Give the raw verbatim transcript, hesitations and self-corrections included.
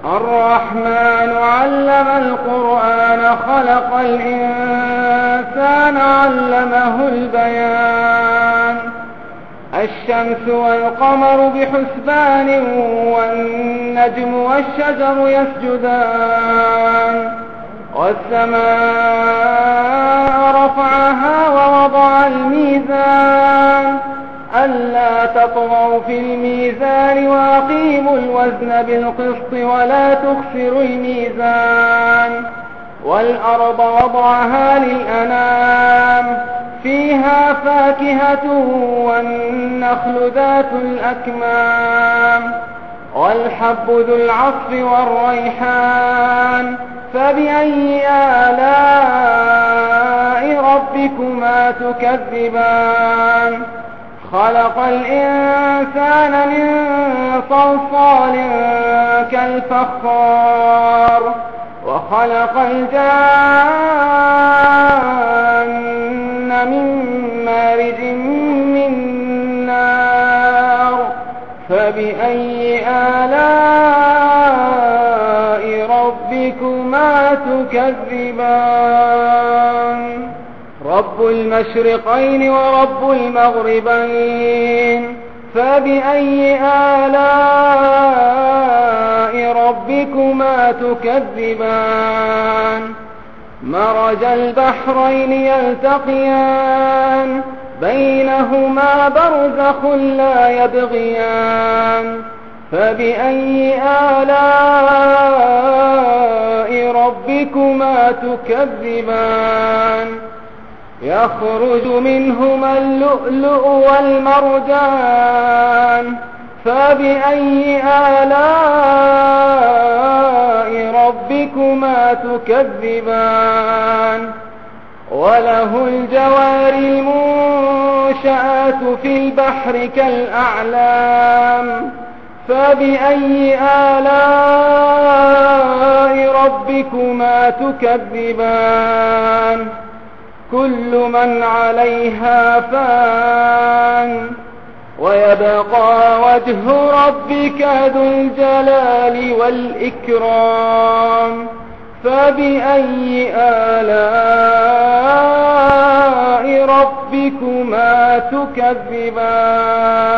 الرحمن علم القرآن خلق الإنسان علمه البيان الشمس والقمر بحسبان والنجم والشجر يسجدان والسماء رفعها ووضع الميزان ألا تطغوا في الميزان وأقيموا الوزن بالقسط ولا تخسروا الميزان والأرض وضعها للأنام فيها فاكهة والنخل ذات الأكمام والحب ذو العصف والريحان فبأي آلاء ربكما تكذبان خلق الإنسان من صلصال كالفخار وخلق الجان من مارج من نار فبأي آلاء ربكما تكذبان رب المشرقين ورب المغربين فبأي آلاء ربكما تكذبان مرج البحرين يلتقيان بينهما برزخ لا يبغيان فبأي آلاء ربكما تكذبان يخرج منهما اللؤلؤ والمرجان فبأي آلاء ربكما تكذبان وله الجوار المنشآت في البحر كالأعلام فبأي آلاء ربكما تكذبان كل من عليها فان ويبقى وجه ربك ذو الجلال والإكرام فبأي آلاء ربكما تكذبان